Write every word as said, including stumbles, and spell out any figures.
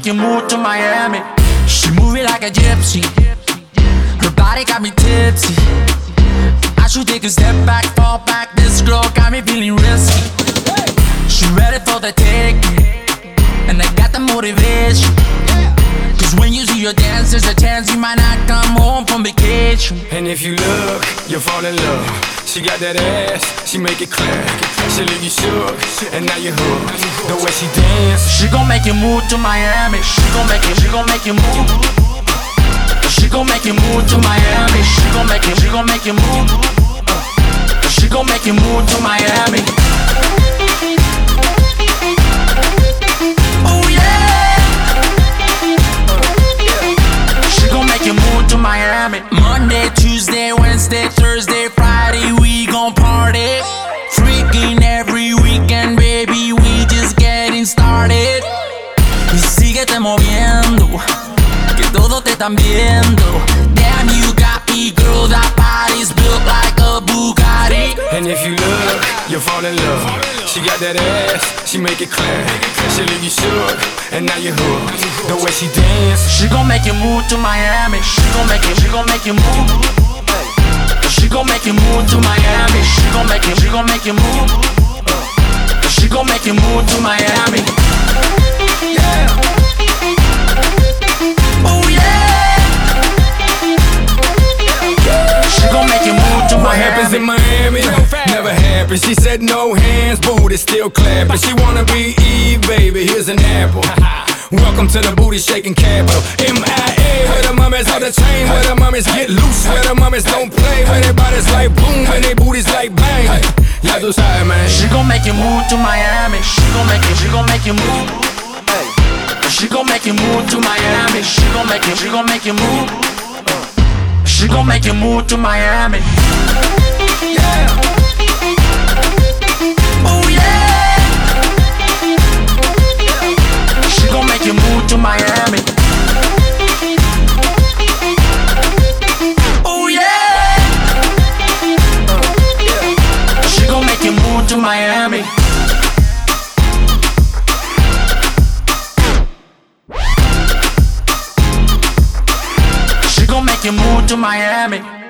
make you move to Miami. She move it like a gypsy. Her body got me tipsy. I should take a step back, fall back. This girl got me feeling risky. She ready for the taking, and I got the motivation. Cause when you see her dance, there's a chance you might not come home from vacation. And if you look, you'll fall in love. She got that ass, she make it clear. She leave you shook, and now you hooked. The way she dance, she gon' make you move to Miami. She gon' make you, she gon' make you move. She gon' make you move to Miami. She gon' make you, she gon' make you move. She gon' make you move to Miami. Oh yeah. She gon' make you move to Miami. Monday, Tuesday, Wednesday, Thursday, Friday, we gon' party. Freaking every weekend, baby, we just getting started. Y síguete moviendo, que todos te están viendo. Damn, you got me, girl, that body's built like a Bugatti. and if you look, you'll fall in love. She got that ass, she make it clear. She leave you shook, and now you hooked. The way she dance, she gon' make you move to Miami. She gon' make you, she gon' make you move. She gon' make you move to Miami. She gon' make you, she gon' make you move. She gon' make you move to Miami. Yeah. Oh yeah. She gon' make you move to what happens in Miami. Miami never happens. She said no hands, booty still clapping. She wanna be Eve, baby, here's an apple. Welcome to the booty shaking capital. M I A, where the mummies on the chain, where the mummies get loose, where the mummies don't play, where their bodies like boom, and their booties like bang. Ya tú sabes, man. She gon' make you move to Miami. She gon' make you, she gon' make you move. She gon' make you move to Miami. She gon' make you, she gon' make you move. She gon' make you move to Miami. Yeah. Oh yeah. She gon' make you move to Miami. Oh yeah. She gon' make you move to Miami. She gon' make you move to Miami.